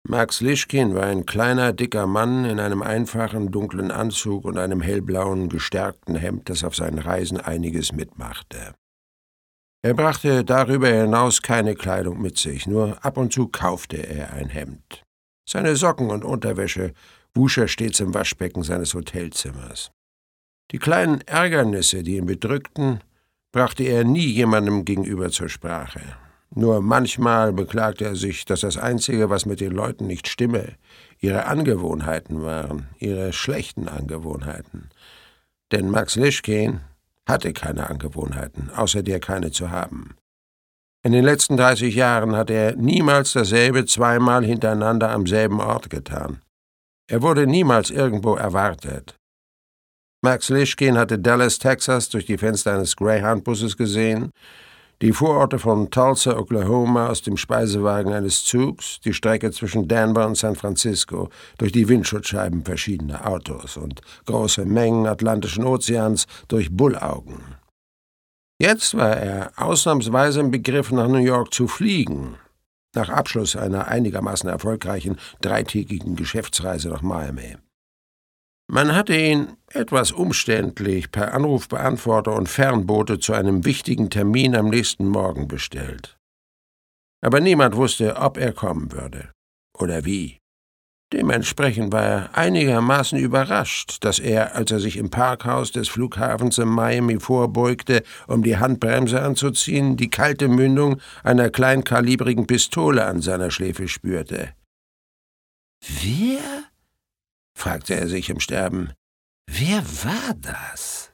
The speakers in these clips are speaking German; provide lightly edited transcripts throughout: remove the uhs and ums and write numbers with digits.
Max Lischkin war ein kleiner, dicker Mann in einem einfachen, dunklen Anzug und einem hellblauen, gestärkten Hemd, das auf seinen Reisen einiges mitmachte. Er brachte darüber hinaus keine Kleidung mit sich, nur ab und zu kaufte er ein Hemd. Seine Socken und Unterwäsche wusch er stets im Waschbecken seines Hotelzimmers. Die kleinen Ärgernisse, die ihn bedrückten, brachte er nie jemandem gegenüber zur Sprache. Nur manchmal beklagte er sich, dass das Einzige, was mit den Leuten nicht stimme, ihre Angewohnheiten waren, ihre schlechten Angewohnheiten. Denn Max Lischkin hatte keine Angewohnheiten, außer der keine zu haben. In den letzten 30 Jahren hatte er niemals dasselbe zweimal hintereinander am selben Ort getan. Er wurde niemals irgendwo erwartet. Max Lischkin hatte Dallas, Texas, durch die Fenster eines Greyhound-Busses gesehen, die Vororte von Tulsa, Oklahoma, aus dem Speisewagen eines Zugs, die Strecke zwischen Denver und San Francisco durch die Windschutzscheiben verschiedener Autos und große Mengen Atlantischen Ozeans durch Bullaugen. Jetzt war er ausnahmsweise im Begriff, nach New York zu fliegen, nach Abschluss einer einigermaßen erfolgreichen 3-tägigen Geschäftsreise nach Miami. Man hatte ihn etwas umständlich per Anrufbeantworter und Fernbote zu einem wichtigen Termin am nächsten Morgen bestellt. Aber niemand wusste, ob er kommen würde oder wie. Dementsprechend war er einigermaßen überrascht, dass er, als er sich im Parkhaus des Flughafens in Miami vorbeugte, um die Handbremse anzuziehen, die kalte Mündung einer kleinkalibrigen Pistole an seiner Schläfe spürte. »Wer?« fragte er sich im Sterben. »Wer war das?«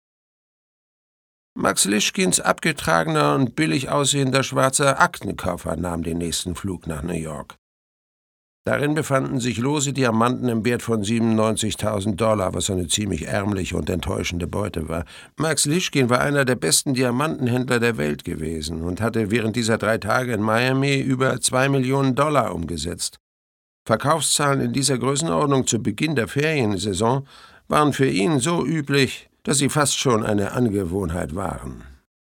Max Lischkins abgetragener und billig aussehender schwarzer Aktenkoffer nahm den nächsten Flug nach New York. Darin befanden sich lose Diamanten im Wert von $97.000, was eine ziemlich ärmliche und enttäuschende Beute war. Max Lischkin war einer der besten Diamantenhändler der Welt gewesen und hatte während dieser 3 Tage in Miami über $2 Millionen umgesetzt. Verkaufszahlen in dieser Größenordnung zu Beginn der Feriensaison waren für ihn so üblich, dass sie fast schon eine Angewohnheit waren.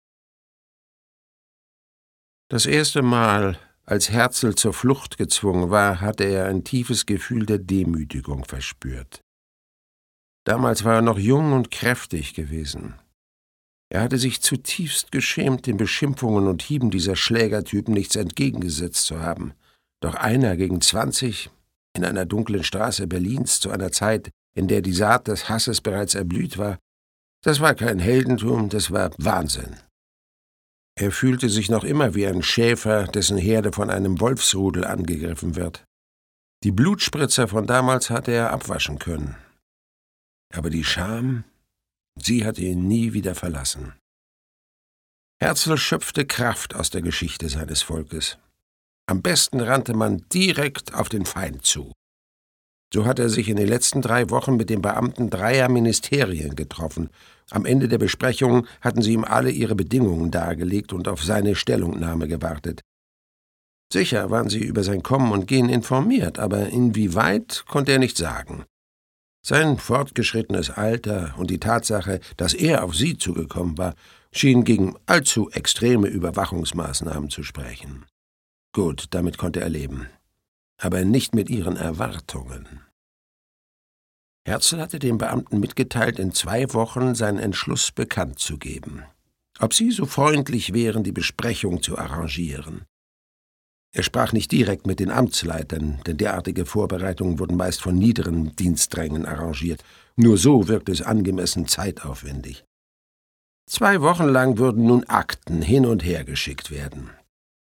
Das erste Mal, als Herzl zur Flucht gezwungen war, hatte er ein tiefes Gefühl der Demütigung verspürt. Damals war er noch jung und kräftig gewesen. Er hatte sich zutiefst geschämt, den Beschimpfungen und Hieben dieser Schlägertypen nichts entgegengesetzt zu haben. Doch einer gegen 20 in einer dunklen Straße Berlins zu einer Zeit, in der die Saat des Hasses bereits erblüht war, das war kein Heldentum, das war Wahnsinn. Er fühlte sich noch immer wie ein Schäfer, dessen Herde von einem Wolfsrudel angegriffen wird. Die Blutspritzer von damals hatte er abwaschen können. Aber die Scham, sie hatte ihn nie wieder verlassen. Herzl schöpfte Kraft aus der Geschichte seines Volkes. Am besten rannte man direkt auf den Feind zu. So hat er sich in den letzten 3 Wochen mit den Beamten 3 Ministerien getroffen. Am Ende der Besprechung hatten sie ihm alle ihre Bedingungen dargelegt und auf seine Stellungnahme gewartet. Sicher waren sie über sein Kommen und Gehen informiert, aber inwieweit konnte er nicht sagen. Sein fortgeschrittenes Alter und die Tatsache, dass er auf sie zugekommen war, schien gegen allzu extreme Überwachungsmaßnahmen zu sprechen. Gut, damit konnte er leben. Aber nicht mit ihren Erwartungen. Herzl hatte den Beamten mitgeteilt, in 2 Wochen seinen Entschluss bekannt zu geben. Ob sie so freundlich wären, die Besprechung zu arrangieren. Er sprach nicht direkt mit den Amtsleitern, denn derartige Vorbereitungen wurden meist von niederen Diensträngen arrangiert. Nur so wirkte es angemessen zeitaufwendig. 2 Wochen lang würden nun Akten hin und her geschickt werden.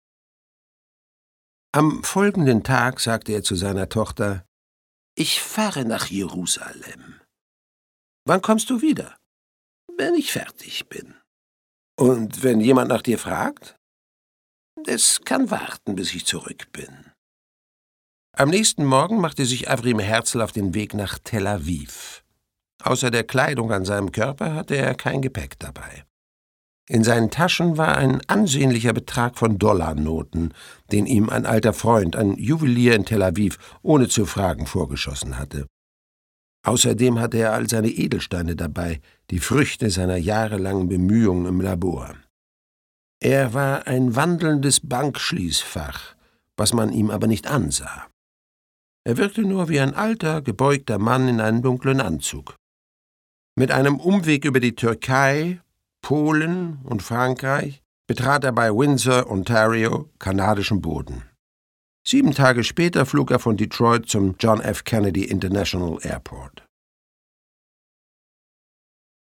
Am folgenden Tag sagte er zu seiner Tochter: »Ich fahre nach Jerusalem.« »Wann kommst du wieder?« »Wenn ich fertig bin.« »Und wenn jemand nach dir fragt?« »Es kann warten, bis ich zurück bin.« Am nächsten Morgen machte sich Avrim Herzl auf den Weg nach Tel Aviv. Außer der Kleidung an seinem Körper hatte er kein Gepäck dabei. In seinen Taschen war ein ansehnlicher Betrag von Dollarnoten, den ihm ein alter Freund, ein Juwelier in Tel Aviv, ohne zu fragen vorgeschossen hatte. Außerdem hatte er all seine Edelsteine dabei, die Früchte seiner jahrelangen Bemühungen im Labor. Er war ein wandelndes Bankschließfach, was man ihm aber nicht ansah. Er wirkte nur wie ein alter, gebeugter Mann in einem dunklen Anzug. Mit einem Umweg über die Türkei, Polen und Frankreich betrat er bei Windsor, Ontario, kanadischen Boden. 7 Tage später flog er von Detroit zum John F. Kennedy International Airport.